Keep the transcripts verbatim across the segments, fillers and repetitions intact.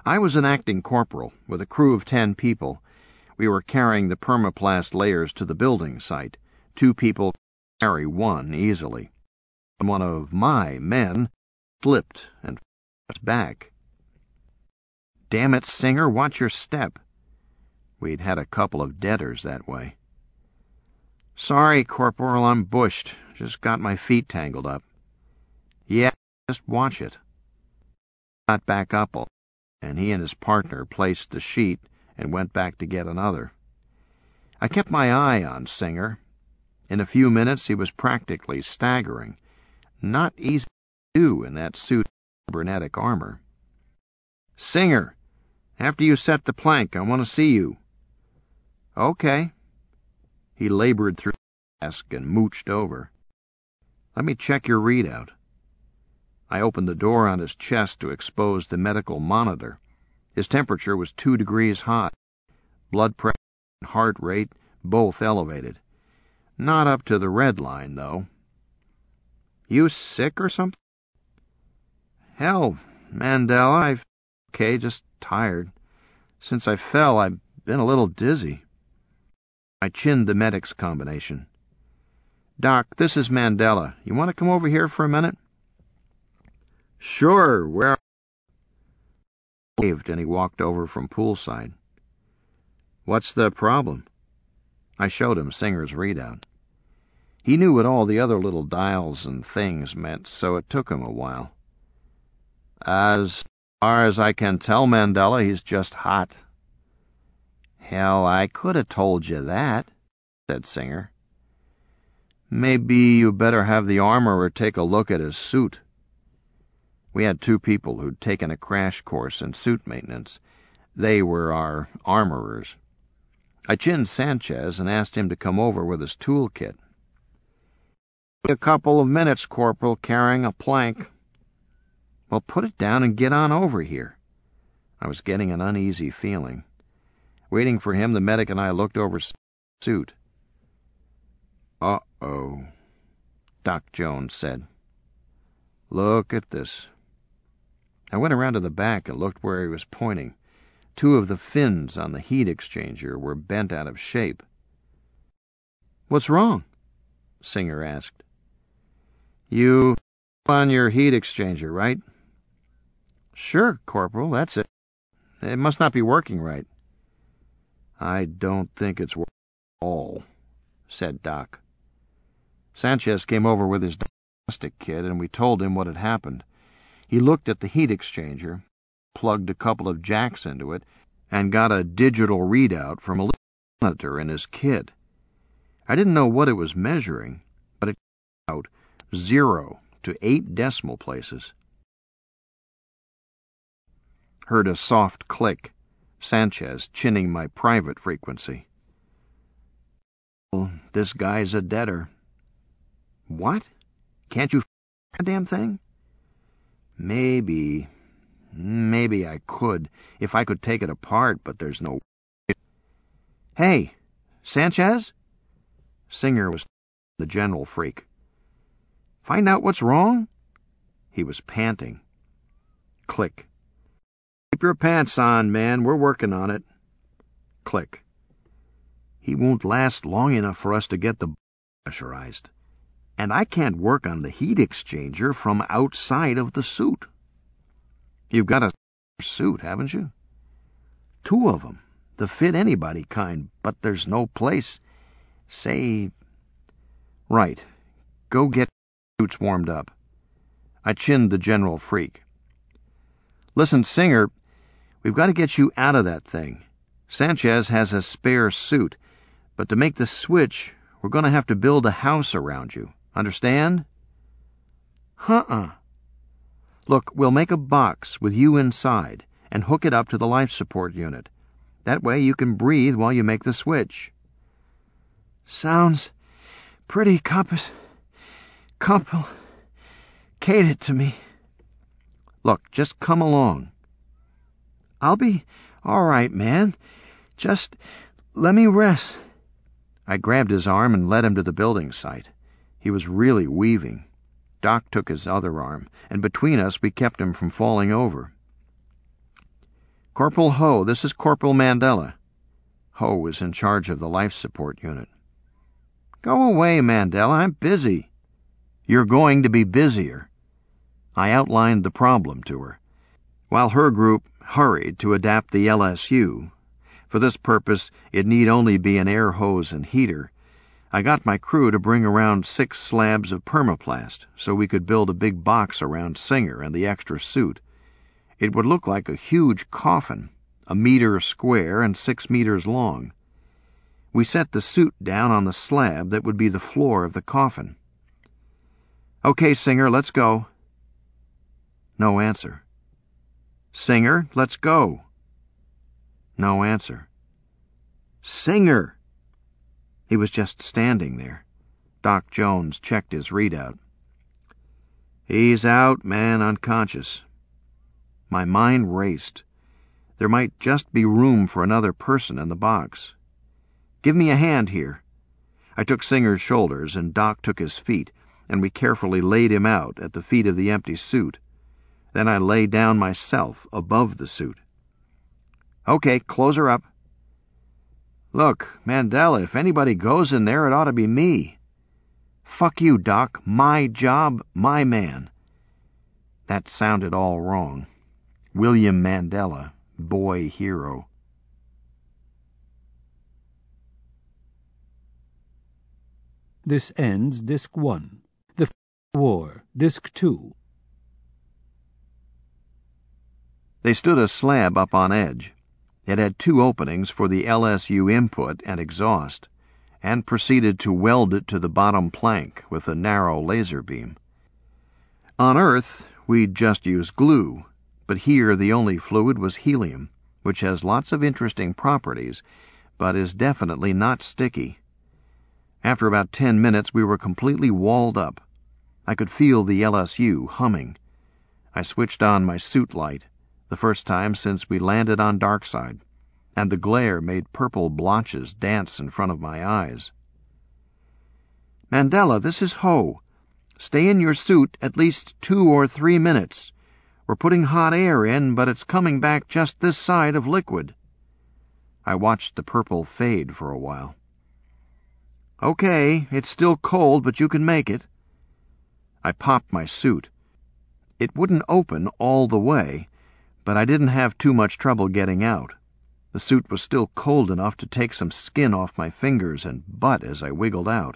I was an acting corporal with a crew of ten people. We were carrying the permaplast layers to the building site. Two people carry one easily. One of my men slipped and fell back. "Damn it, Singer, watch your step." We'd had a couple of deaders that way. "Sorry, Corporal, I'm bushed. Just got my feet tangled up." "Yeah, just watch it." Got back up, and he and his partner placed the sheet and went back to get another. I kept my eye on Singer. In a few minutes he was practically staggering. Not easy to do in that suit of cybernetic armor. "Singer, after you set the plank, I want to see you." "Okay." He labored through the desk and mooched over. "Let me check your readout." I opened the door on his chest to expose the medical monitor. His temperature was two degrees hot. Blood pressure and heart rate both elevated. Not up to the red line, though. "You sick or something?" "Hell, Mandela, I've... okay, just tired. Since I fell, I've been a little dizzy." I chinned the medic's combination. "Doc, this is Mandela. You want to come over here for a minute?" "Sure, where..." He waved and he walked over from poolside. "What's the problem?" I showed him Singer's readout. He knew what all the other little dials and things meant, so it took him a while. "As far as I can tell, Mandela, he's just hot." "Hell, I could have told you that," said Singer. "Maybe you better have the armorer take a look at his suit." We had two people who'd taken a crash course in suit maintenance. They were our armorers. I chinned Sanchez and asked him to come over with his toolkit. "A couple of minutes, Corporal, carrying a plank." "Well, put it down and get on over here." I was getting an uneasy feeling. Waiting for him, the medic and I looked over his suit. "Uh-oh," Doc Jones said. "Look at this." I went around to the back and looked where he was pointing. Two of the fins on the heat exchanger were bent out of shape. "What's wrong?" Singer asked. "You on your heat exchanger, right?" "Sure, Corporal, that's it. It must not be working right." "I don't think it's working at all," said Doc. Sanchez came over with his diagnostic kit, and we told him what had happened. He looked at the heat exchanger, plugged a couple of jacks into it, and got a digital readout from a little monitor in his kit. I didn't know what it was measuring, but it came out zero to eight decimal places. Heard a soft click, Sanchez chinning my private frequency. "Well, this guy's a deader." "What? Can't you f*** a damn thing?" Maybe, maybe I could, if I could take it apart, but there's no... "Hey, Sanchez?" Singer was the general freak. "Find out what's wrong?" He was panting. Click. "Keep your pants on, man. We're working on it." Click. "He won't last long enough for us to get the pressurized. And I can't work on the heat exchanger from outside of the suit." "You've got a suit, haven't you?" "Two of them. The fit-anybody kind, but there's no place. Say..." "Right. Go get suits warmed up." I chinned the general freak. "Listen, Singer, we've got to get you out of that thing. Sanchez has a spare suit, but to make the switch, we're going to have to build a house around you. Understand?" "Huh-uh." "Look, we'll make a box with you inside and hook it up to the life support unit. That way you can breathe while you make the switch." "Sounds pretty compis... complicated to me." "Look, just come along." "I'll be all right, man. Just let me rest." I grabbed his arm and led him to the building site. He was really weaving. Doc took his other arm, and between us we kept him from falling over. Corporal Ho, this is Corporal Mandela. Ho was in charge of the life support unit. Go away, Mandela, I'm busy. You're going to be busier. I outlined the problem to her, while her group hurried to adapt the L S U. For this purpose, it need only be an air hose and heater. I got my crew to bring around six slabs of permaplast so we could build a big box around Singer and the extra suit. It would look like a huge coffin, a meter square and six meters long. We set the suit down on the slab that would be the floor of the coffin. Okay, Singer, let's go. No answer. Singer, let's go. No answer. Singer! He was just standing there. Doc Jones checked his readout. He's out, man, unconscious. My mind raced. There might just be room for another person in the box. Give me a hand here. I took Singer's shoulders, and Doc took his feet, and we carefully laid him out at the feet of the empty suit. Then I lay down myself above the suit. Okay, close her up. Look, Mandela, if anybody goes in there, it ought to be me. Fuck you, Doc. My job, my man. That sounded all wrong. William Mandela, boy hero. This ends Disc one. The War, Disc two. They stood a slab up on edge. It had two openings for the L S U input and exhaust, and proceeded to weld it to the bottom plank with a narrow laser beam. On Earth, we'd just used glue, but here the only fluid was helium, which has lots of interesting properties, but is definitely not sticky. After about ten minutes, we were completely walled up. I could feel the L S U humming. I switched on my suit light, the first time since we landed on Darkside, and the glare made purple blotches dance in front of my eyes. Mandela, this is Ho. Stay in your suit at least two or three minutes. We're putting hot air in, but it's coming back just this side of liquid. I watched the purple fade for a while. Okay, it's still cold, but you can make it. I popped my suit. It wouldn't open all the way, but I didn't have too much trouble getting out. The suit was still cold enough to take some skin off my fingers and butt as I wiggled out.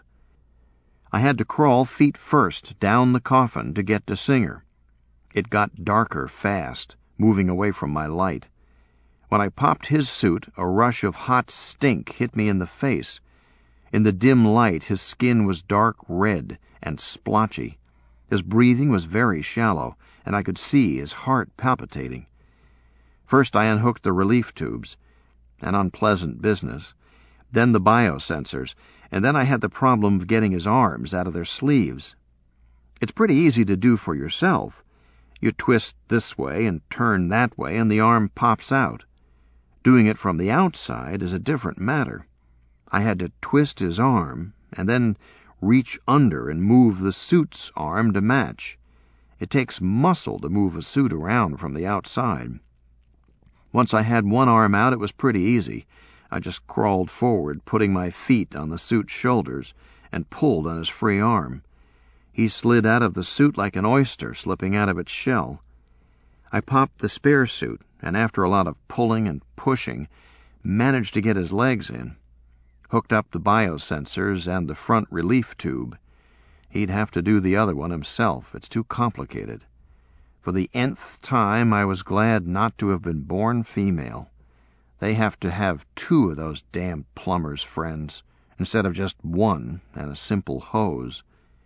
I had to crawl feet first down the coffin to get to Singer. It got darker fast, moving away from my light. When I popped his suit, a rush of hot stink hit me in the face. In the dim light, his skin was dark red and splotchy. His breathing was very shallow, and I could see his heart palpitating. First I unhooked the relief tubes, an unpleasant business, then the biosensors, and then I had the problem of getting his arms out of their sleeves. It's pretty easy to do for yourself. You twist this way and turn that way, and the arm pops out. Doing it from the outside is a different matter. I had to twist his arm, and then reach under and move the suit's arm to match. It takes muscle to move a suit around from the outside. Once I had one arm out, it was pretty easy. I just crawled forward, putting my feet on the suit's shoulders, and pulled on his free arm. He slid out of the suit like an oyster slipping out of its shell. I popped the spare suit, and after a lot of pulling and pushing, managed to get his legs in. Hooked up the biosensors and the front relief tube. He'd have to do the other one himself. It's too complicated. For the nth time, I was glad not to have been born female. They have to have two of those damn plumbers' friends, instead of just one and a simple hose.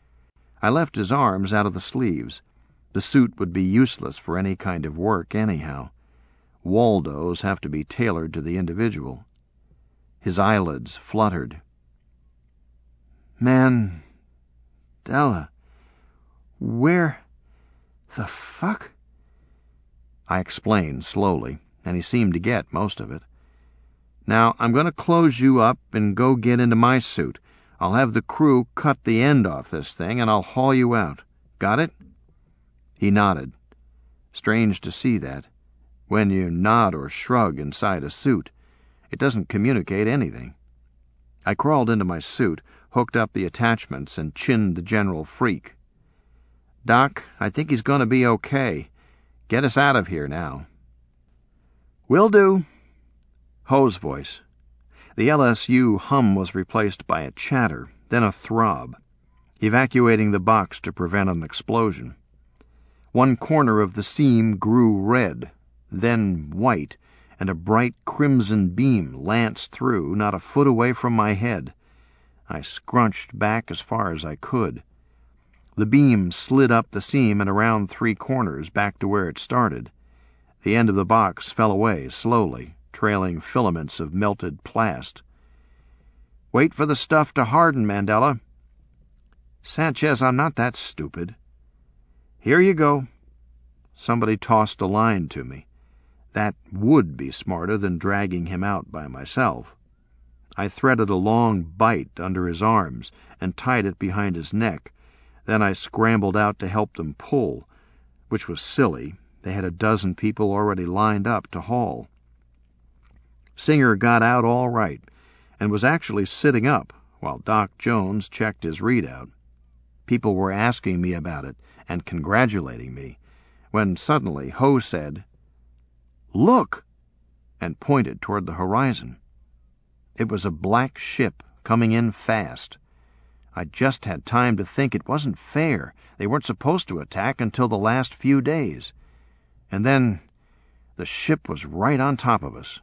I left his arms out of the sleeves. The suit would be useless for any kind of work anyhow. Waldos have to be tailored to the individual. His eyelids fluttered. Man, Della, where the fuck? I explained slowly, and he seemed to get most of it. Now, I'm going to close you up and go get into my suit. I'll have the crew cut the end off this thing, and I'll haul you out. Got it? He nodded. Strange to see that. when you nod or shrug inside a suit. It doesn't communicate anything. I crawled into my suit, hooked up the attachments, and chinned the general freak. "Doc, I think he's going to be okay. Get us out of here now." "Will do." Ho's voice. The L S U hum was replaced by a chatter, then a throb, evacuating the box to prevent an explosion. One corner of the seam grew red, then white, and a bright crimson beam lanced through, not a foot away from my head. I scrunched back as far as I could. The beam slid up the seam and around three corners back to where it started. The end of the box fell away slowly, trailing filaments of melted plast. "Wait for the stuff to harden, Mandela." "Sanchez, I'm not that stupid." "Here you go." Somebody tossed a line to me. That would be smarter than dragging him out by myself. I threaded a long bight under his arms and tied it behind his neck. Then I scrambled out to help them pull, which was silly. They had a dozen people already lined up to haul. Singer got out all right and was actually sitting up while Doc Jones checked his readout. People were asking me about it and congratulating me, when suddenly Ho said, "Look!" and pointed toward the horizon. It was a black ship coming in fast. I just had time to think it wasn't fair. They weren't supposed to attack until the last few days. And then the ship was right on top of us.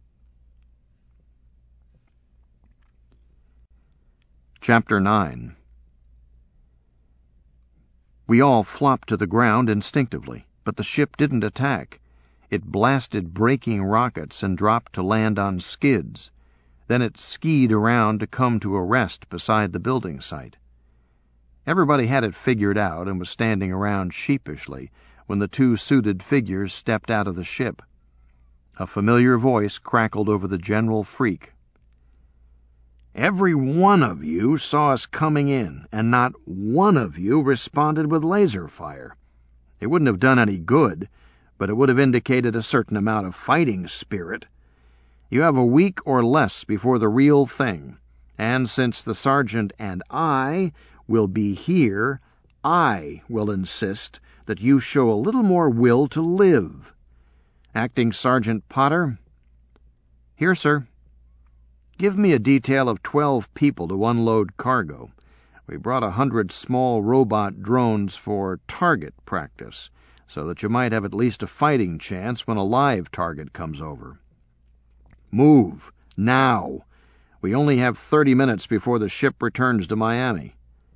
Chapter nine. We all flopped to the ground instinctively, but the ship didn't attack. It blasted braking rockets and dropped to land on skids. Then it skied around to come to a rest beside the building site. Everybody had it figured out and was standing around sheepishly when the two suited figures stepped out of the ship. A familiar voice crackled over the general freak. "Every one of you saw us coming in, and not one of you responded with laser fire. It wouldn't have done any good, but it would have indicated a certain amount of fighting spirit. You have a week or less before the real thing, and since the sergeant and I will be here, I will insist that you show a little more will to live. Acting Sergeant Potter?" "Here, sir." "Give me a detail of twelve people to unload cargo. We brought a hundred small robot drones for target practice, so that you might have at least a fighting chance when a live target comes over. Move, now. We only have thirty minutes before the ship returns to Miami."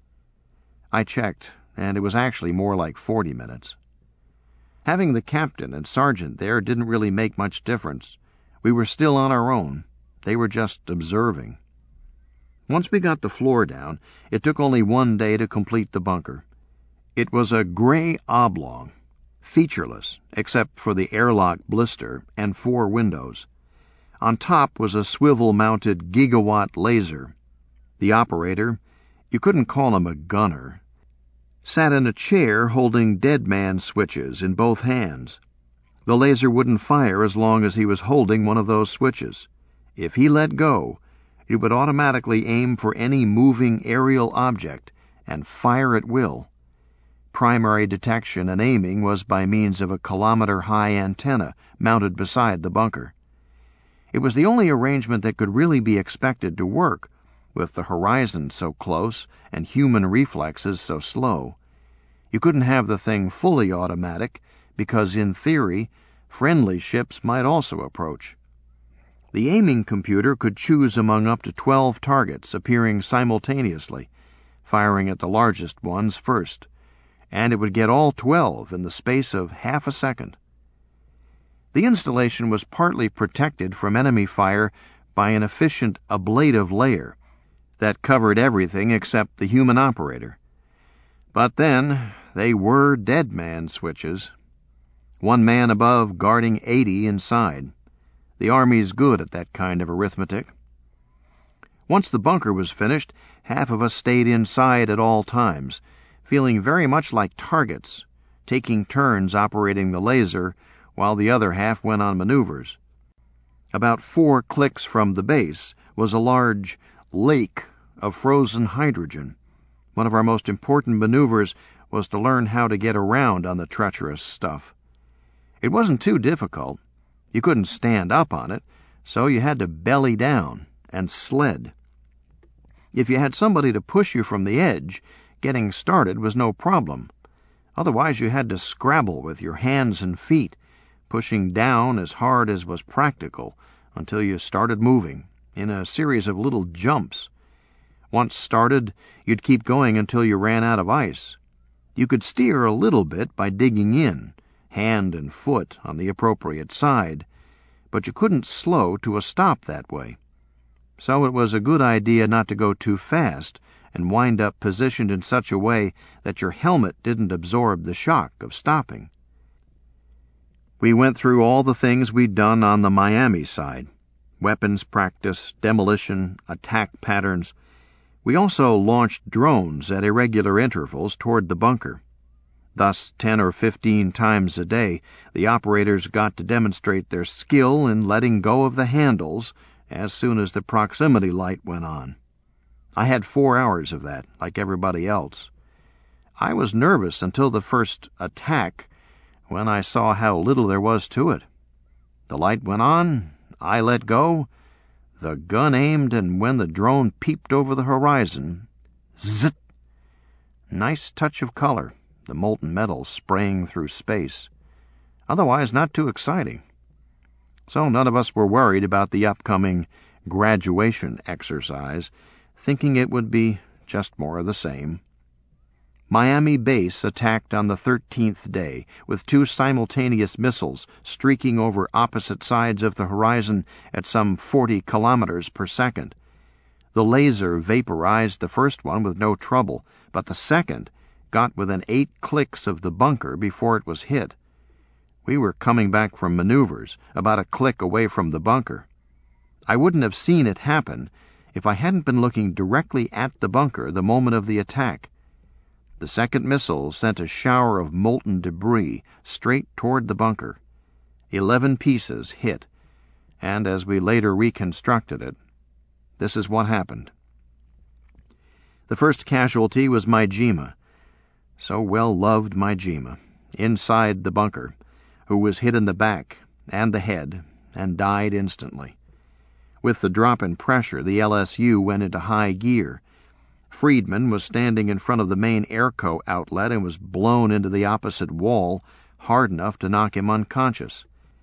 I checked, and it was actually more like forty minutes. Having the captain and sergeant there didn't really make much difference. We were still on our own. They were just observing. Once we got the floor down, it took only one day to complete the bunker. It was a gray oblong, featureless, except for the airlock blister and four windows. On top was a swivel-mounted gigawatt laser. The operator, you couldn't call him a gunner, sat in a chair holding dead man switches in both hands. The laser wouldn't fire as long as he was holding one of those switches. If he let go, it would automatically aim for any moving aerial object and fire at will. Primary detection and aiming was by means of a kilometer-high antenna mounted beside the bunker. It was the only arrangement that could really be expected to work, with the horizon so close and human reflexes so slow. You couldn't have the thing fully automatic because, in theory, friendly ships might also approach. The aiming computer could choose among up to twelve targets appearing simultaneously, firing at the largest ones first, and it would get all twelve in the space of half a second. The installation was partly protected from enemy fire by an efficient ablative layer that covered everything except the human operator. But then, they were dead man switches. One man above guarding eighty inside. The Army's good at that kind of arithmetic. Once the bunker was finished, half of us stayed inside at all times, feeling very much like targets, taking turns operating the laser while the other half went on maneuvers. About four clicks from the base was a large lake of frozen hydrogen. One of our most important maneuvers was to learn how to get around on the treacherous stuff. It wasn't too difficult. You couldn't stand up on it, so you had to belly down and sled. If you had somebody to push you from the edge, getting started was no problem. Otherwise you had to scrabble with your hands and feet, pushing down as hard as was practical until you started moving, in a series of little jumps. Once started, you'd keep going until you ran out of ice. You could steer a little bit by digging in, hand and foot on the appropriate side, but you couldn't slow to a stop that way. So it was a good idea not to go too fast and wind up positioned in such a way that your helmet didn't absorb the shock of stopping. We went through all the things we'd done on the Miami side: weapons practice, demolition, attack patterns. We also launched drones at irregular intervals toward the bunker. Thus, ten or fifteen times a day, the operators got to demonstrate their skill in letting go of the handles as soon as the proximity light went on. I had four hours of that, like everybody else. I was nervous until the first attack, when I saw how little there was to it. The light went on, I let go, the gun aimed, and when the drone peeped over the horizon, zit! Nice touch of color, the molten metal spraying through space. Otherwise not too exciting. So none of us were worried about the upcoming graduation exercise, thinking it would be just more of the same. Miami base attacked on the thirteenth day, with two simultaneous missiles streaking over opposite sides of the horizon at some forty kilometers per second. The laser vaporized the first one with no trouble, but the second got within eight clicks of the bunker before it was hit. We were coming back from maneuvers, about a click away from the bunker. I wouldn't have seen it happen if I hadn't been looking directly at the bunker the moment of the attack. The second missile sent a shower of molten debris straight toward the bunker. Eleven pieces hit, and as we later reconstructed it, this is what happened. The first casualty was Majima, so well-loved Majima, inside the bunker, who was hit in the back and the head and died instantly. With the drop in pressure, the L S U went into high gear. Friedman was standing in front of the main airco outlet and was blown into the opposite wall hard enough to knock him unconscious.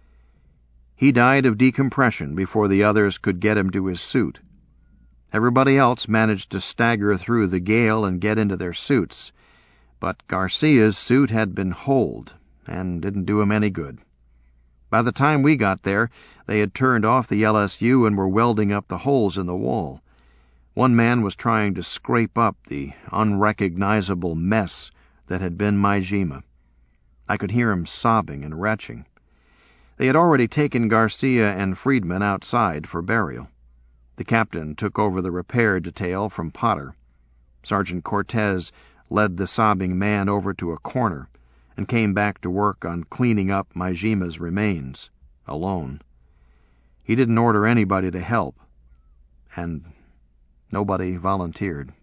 He died of decompression before the others could get him to his suit. Everybody else managed to stagger through the gale and get into their suits, but Garcia's suit had been holed and didn't do him any good. By the time we got there, they had turned off the L S U and were welding up the holes in the wall. One man was trying to scrape up the unrecognizable mess that had been Majima. I could hear him sobbing and retching. They had already taken Garcia and Friedman outside for burial. The captain took over the repair detail from Potter. Sergeant Cortez led the sobbing man over to a corner and came back to work on cleaning up Majima's remains, alone. He didn't order anybody to help, and nobody volunteered.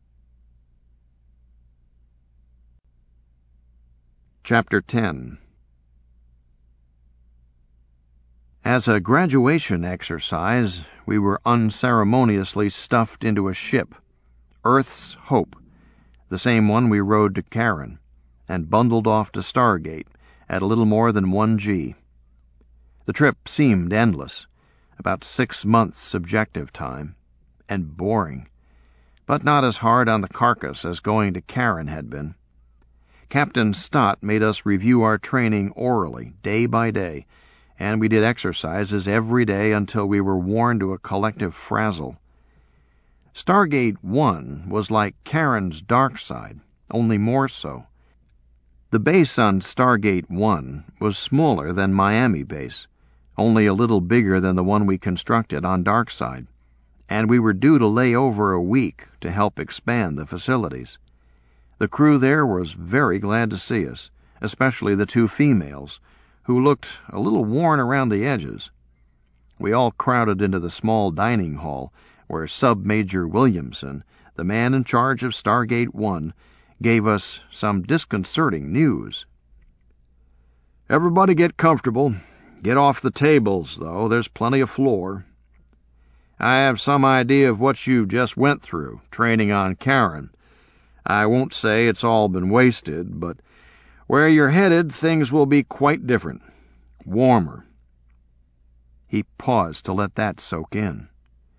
Chapter ten. As a graduation exercise, we were unceremoniously stuffed into a ship, Earth's Hope, the same one we rowed to Karen, and bundled off to Stargate at a little more than one G. The trip seemed endless, about six months subjective time, and boring, but not as hard on the carcass as going to Karen had been. Captain Stott made us review our training orally, day by day, and we did exercises every day until we were worn to a collective frazzle. Stargate One was like Karen's dark side, only more so. The base on Stargate One was smaller than Miami base, only a little bigger than the one we constructed on Darkside, and we were due to lay over a week to help expand the facilities. The crew there was very glad to see us, especially the two females, who looked a little worn around the edges. We all crowded into the small dining hall, where Sub-Major Williamson, the man in charge of Stargate One, gave us some disconcerting news. "Everybody get comfortable. Get off the tables, though. There's plenty of floor. I have some idea of what you just went through, training on Karen. I won't say it's all been wasted, but where you're headed, things will be quite different. Warmer." He paused to let that soak in.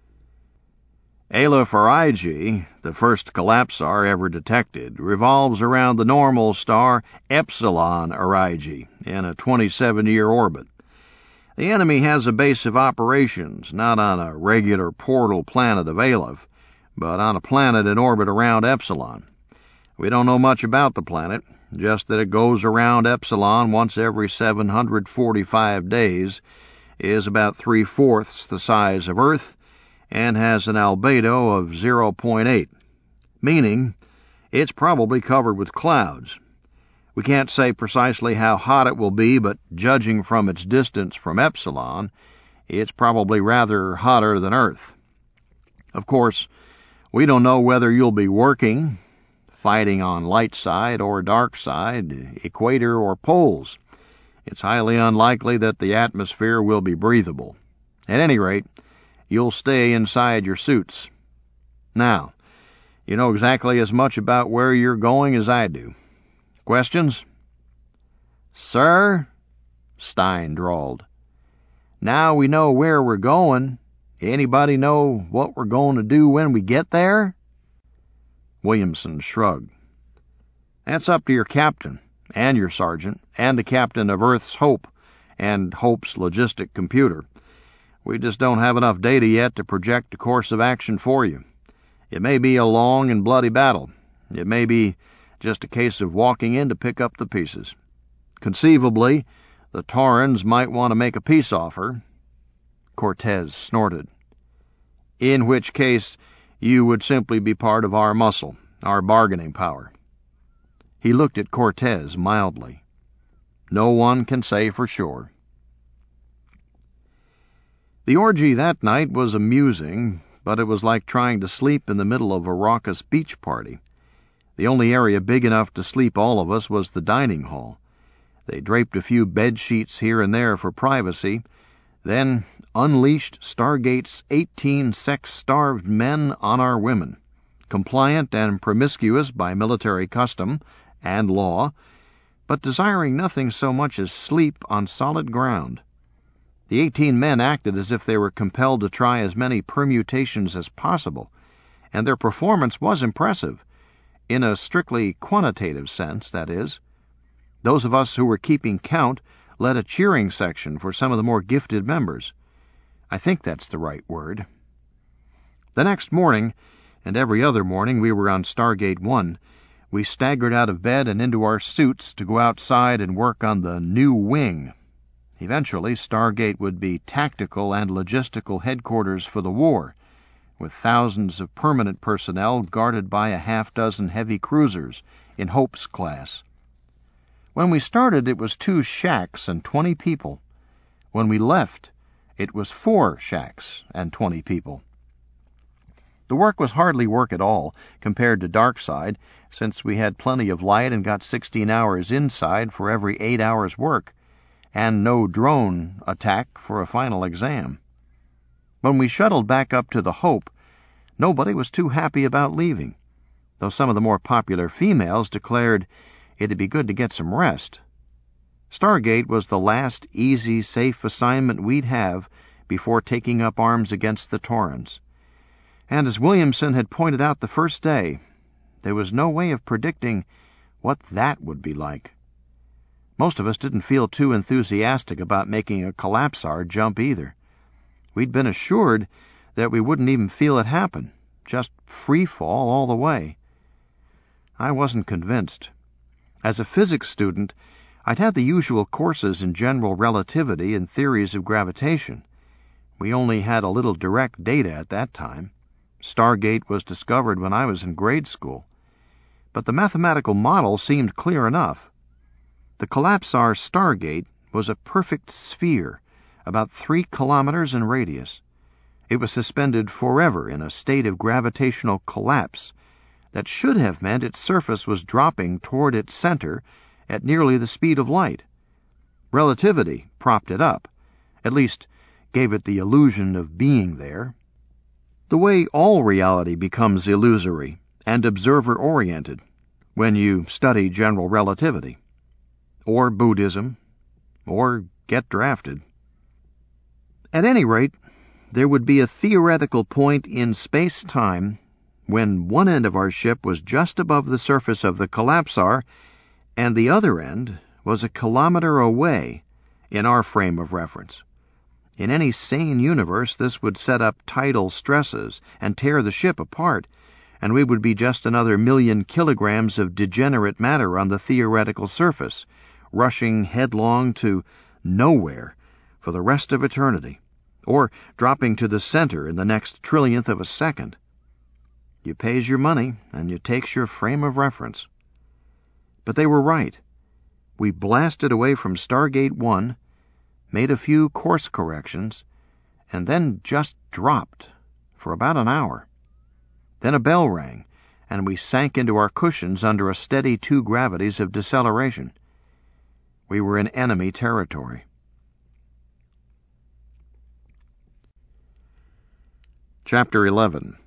Aleph Arigi, the first collapsar ever detected, revolves around the normal star Epsilon Arigi in a twenty-seven-year orbit. The enemy has a base of operations not on a regular portal planet of Aleph, but on a planet in orbit around Epsilon. We don't know much about the planet, just that it goes around Epsilon once every seven hundred forty-five days, is about three-fourths the size of Earth, and has an albedo of zero point eight, meaning it's probably covered with clouds. We can't say precisely how hot it will be, but judging from its distance from Epsilon, it's probably rather hotter than Earth. Of course, we don't know whether you'll be working, fighting on light side or dark side, equator or poles. It's highly unlikely that the atmosphere will be breathable. At any rate, you'll stay inside your suits. Now, you know exactly as much about where you're going as I do. Questions?" "Sir," Stein drawled. "Now we know where we're going. Anybody know what we're going to do when we get there?" Williamson shrugged. "That's up to your captain, and your sergeant, and the captain of Earth's Hope, and Hope's logistic computer. We just don't have enough data yet to project a course of action for you. It may be a long and bloody battle. It may be just a case of walking in to pick up the pieces. Conceivably, the Taurans might want to make a peace offer." Cortez snorted. "In which case, you would simply be part of our muscle, our bargaining power." He looked at Cortez mildly. "No one can say for sure." The orgy that night was amusing, but it was like trying to sleep in the middle of a raucous beach party. The only area big enough to sleep all of us was the dining hall. They draped a few bed sheets here and there for privacy, then unleashed Stargate's eighteen sex-starved men on our women, compliant and promiscuous by military custom and law, but desiring nothing so much as sleep on solid ground. The eighteen men acted as if they were compelled to try as many permutations as possible, and their performance was impressive, in a strictly quantitative sense, that is. Those of us who were keeping count led a cheering section for some of the more gifted members. I think that's the right word. The next morning, and every other morning we were on Stargate One, we staggered out of bed and into our suits to go outside and work on the new wing. Eventually, Stargate would be tactical and logistical headquarters for the war, with thousands of permanent personnel guarded by a half-dozen heavy cruisers in Hope's class. When we started, it was two shacks and twenty people. When we left, it was four shacks and twenty people. The work was hardly work at all compared to Darkside, since we had plenty of light and got sixteen hours inside for every eight hours work, and no drone attack for a final exam. When we shuttled back up to the Hope, nobody was too happy about leaving, though some of the more popular females declared it'd be good to get some rest. Stargate was the last easy, safe assignment we'd have before taking up arms against the Taurans. And as Williamson had pointed out the first day, there was no way of predicting what that would be like. Most of us didn't feel too enthusiastic about making a collapsar jump either. We'd been assured that we wouldn't even feel it happen, just free fall all the way. I wasn't convinced. As a physics student, I'd had the usual courses in general relativity and theories of gravitation. We only had a little direct data at that time. Stargate was discovered when I was in grade school. But the mathematical model seemed clear enough. The collapsar Stargate was a perfect sphere, about three kilometers in radius. It was suspended forever in a state of gravitational collapse that should have meant its surface was dropping toward its center at nearly the speed of light. Relativity propped it up, at least gave it the illusion of being there. The way all reality becomes illusory and observer-oriented when you study general relativity, or Buddhism, or get drafted. At any rate, there would be a theoretical point in space-time when one end of our ship was just above the surface of the collapsar, and the other end was a kilometer away in our frame of reference. In any sane universe, this would set up tidal stresses and tear the ship apart, and we would be just another million kilograms of degenerate matter on the theoretical surface, rushing headlong to nowhere for the rest of eternity, or dropping to the center in the next trillionth of a second. You pays your money, and you takes your frame of reference. But they were right. We blasted away from Stargate one, made a few course corrections, and then just dropped for about an hour. Then a bell rang, and we sank into our cushions under a steady two gravities of deceleration. We were in enemy territory. Chapter eleven.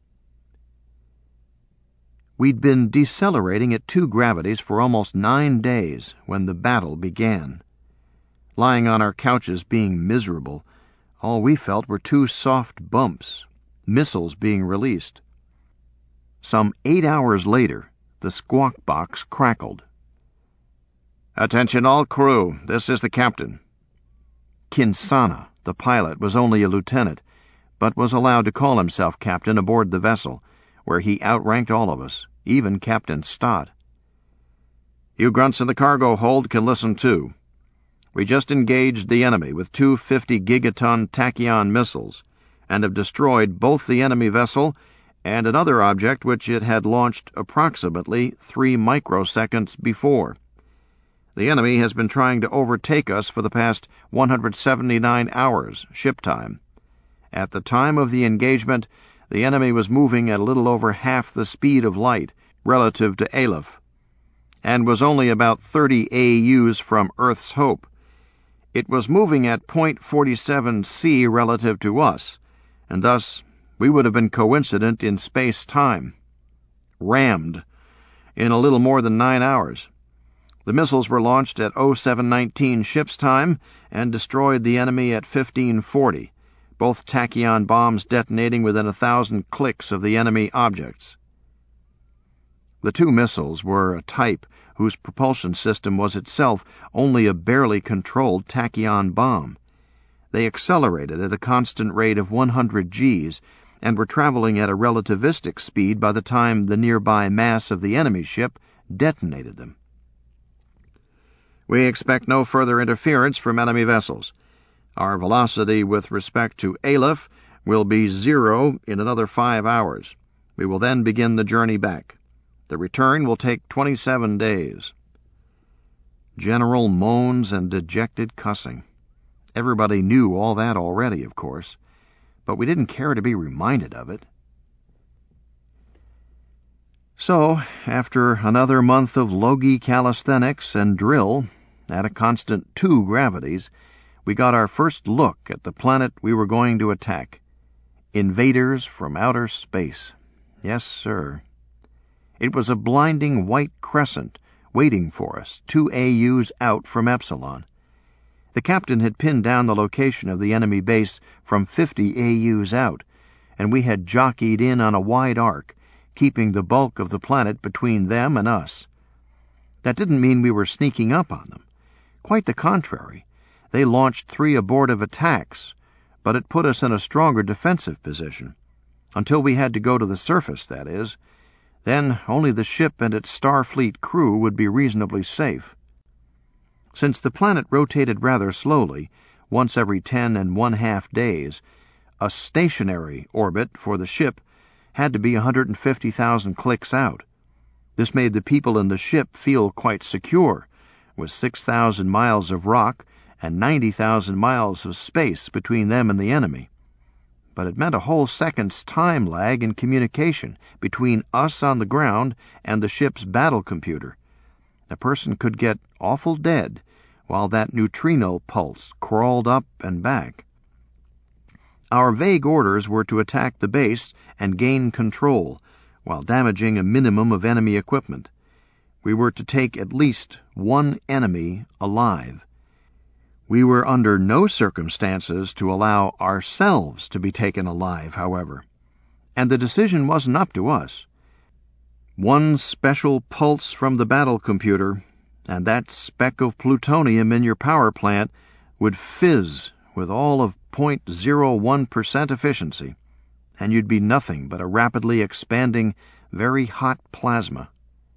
We'd been decelerating at two gravities for almost nine days when the battle began. Lying on our couches being miserable, all we felt were two soft bumps, missiles being released. Some eight hours later, the squawk box crackled. "Attention all crew, this is the captain." Kinsana, the pilot, was only a lieutenant, but was allowed to call himself captain aboard the vessel, where he outranked all of us, even Captain Stott. "You grunts in the cargo hold can listen too. We just engaged the enemy with two fifty gigaton tachyon missiles, and have destroyed both the enemy vessel and another object which it had launched approximately three microseconds before. The enemy has been trying to overtake us for the past one hundred seventy-nine hours, ship time. At the time of the engagement, the enemy was moving at a little over half the speed of light relative to Aleph, and was only about thirty A U's from Earth's Hope. It was moving at point four seven C relative to us, and thus we would have been coincident in space-time. Rammed in a little more than nine hours. The missiles were launched at oh seven nineteen ship's time and destroyed the enemy at fifteen forty, both tachyon bombs detonating within a thousand clicks of the enemy objects. The two missiles were a type whose propulsion system was itself only a barely controlled tachyon bomb. They accelerated at a constant rate of one hundred G's and were traveling at a relativistic speed by the time the nearby mass of the enemy ship detonated them. We expect no further interference from enemy vessels. Our velocity with respect to Aleph will be zero in another five hours. We will then begin the journey back. The return will take twenty-seven days. General moans and dejected cussing. Everybody knew all that already, of course, but we didn't care to be reminded of it. So, after another month of logie calisthenics and drill, at a constant two gravities, we got our first look at the planet we were going to attack. Invaders from outer space. Yes, sir. It was a blinding white crescent waiting for us, two A U's out from Epsilon. The captain had pinned down the location of the enemy base from fifty A U's out, and we had jockeyed in on a wide arc, keeping the bulk of the planet between them and us. That didn't mean we were sneaking up on them. Quite the contrary. They launched three abortive attacks, but it put us in a stronger defensive position. Until we had to go to the surface, that is. Then only the ship and its Starfleet crew would be reasonably safe. Since the planet rotated rather slowly, once every ten and one-half days, a stationary orbit for the ship had to be one hundred fifty thousand clicks out. This made the people in the ship feel quite secure, with six thousand miles of rock and ninety thousand miles of space between them and the enemy. But it meant a whole second's time lag in communication between us on the ground and the ship's battle computer. A person could get awful dead while that neutrino pulse crawled up and back. Our vague orders were to attack the base and gain control, while damaging a minimum of enemy equipment. We were to take at least one enemy alive. We were under no circumstances to allow ourselves to be taken alive, however, and the decision wasn't up to us. One special pulse from the battle computer, and that speck of plutonium in your power plant would fizz with all of zero point zero one percent efficiency, and you'd be nothing but a rapidly expanding, very hot plasma.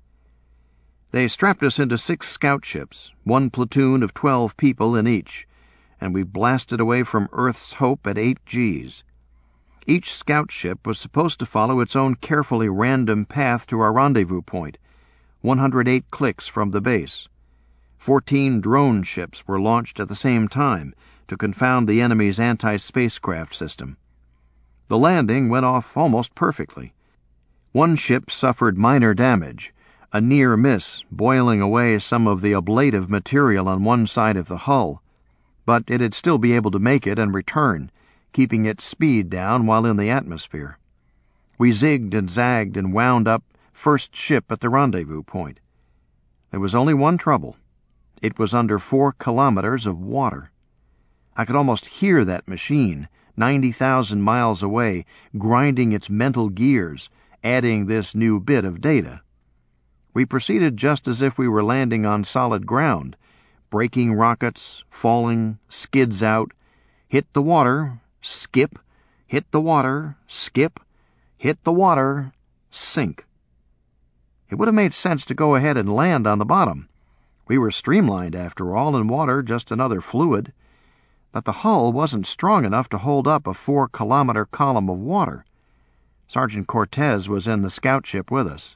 They strapped us into six scout ships, one platoon of twelve people in each, and we blasted away from Earth's Hope at eight Gs. Each scout ship was supposed to follow its own carefully random path to our rendezvous point, one hundred eight clicks from the base. Fourteen drone ships were launched at the same time to confound the enemy's anti-spacecraft system. The landing went off almost perfectly. One ship suffered minor damage, a near miss boiling away some of the ablative material on one side of the hull, but it'd still be able to make it and return, keeping its speed down while in the atmosphere. We zigged and zagged and wound up first ship at the rendezvous point. There was only one trouble. It was under four kilometers of water. I could almost hear that machine, ninety thousand miles away, grinding its mental gears, adding this new bit of data. We proceeded just as if we were landing on solid ground, braking rockets, falling, skids out, hit the water, skip, hit the water, skip, hit the water, sink. It would have made sense to go ahead and land on the bottom. We were streamlined, after all, and water just another fluid. But the hull wasn't strong enough to hold up a four-kilometer column of water. Sergeant Cortez was in the scout ship with us.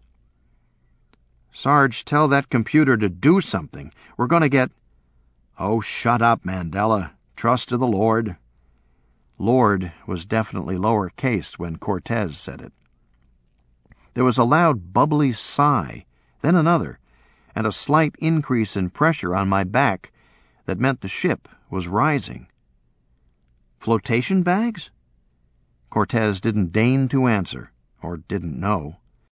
"Sarge, tell that computer to do something. We're going to get—" "Oh, shut up, Mandela. Trust to the Lord." Lord was definitely lowercase when Cortez said it. There was a loud, bubbly sigh, then another, and a slight increase in pressure on my back that meant the ship was rising. Flotation bags? Cortez didn't deign to answer, or didn't know.